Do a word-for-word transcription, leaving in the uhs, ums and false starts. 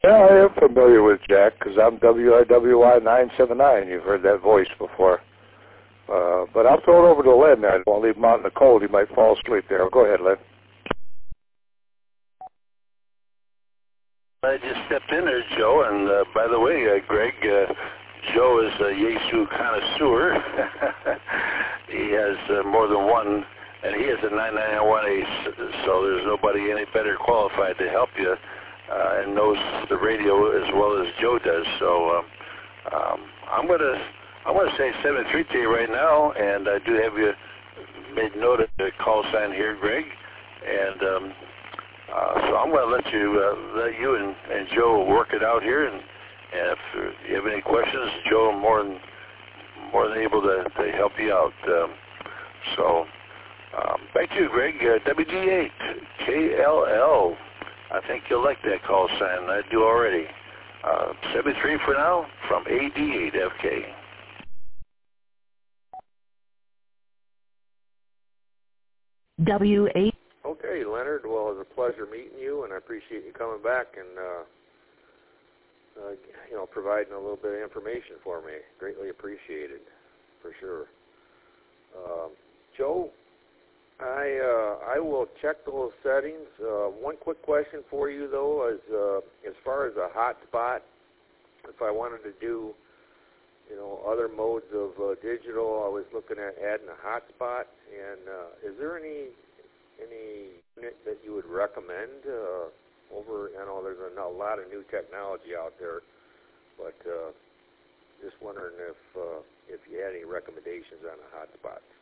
Yeah, I am familiar with Jack because I'm W I W Y nine seven nine. You've heard that voice before. Uh, but I'll throw it over to Len there. I don't want to leave him out in the cold. He might fall asleep there. Go ahead, Len. I just stepped in there, Joe, and uh, by the way, uh, Greg, uh, Joe is a Yaesu connoisseur. He has uh, more than one, and he has a nine ninety-one ace, so there's nobody any better qualified to help you uh, and knows the radio as well as Joe does. So um, um, I'm going to I'm going to say seven three to you right now, and I do have you made note of the call sign here, Greg, and um, Uh, so I'm going to let you uh, let you and, and Joe work it out here, and, and if uh, you have any questions, Joe, I'm more than more than able to, to help you out. Um, so um, back to you, Greg. Uh, W D eight K L L. I think you'll like that call sign. I do already. Uh, seven three for now from A D eight F K. W eight. Okay, Leonard. Well, it was a pleasure meeting you, and I appreciate you coming back and, uh, uh, you know, providing a little bit of information for me. Greatly appreciated, for sure. Uh, Joe, I uh, I will check those settings. Uh, one quick question for you, though, is uh, as far as a hotspot, if I wanted to do, you know, other modes of uh, digital, I was looking at adding a hotspot. And uh, is there any Any unit that you would recommend uh, over? I know there's a, a lot of new technology out there, but uh, just wondering if uh, if you had any recommendations on a hotspot.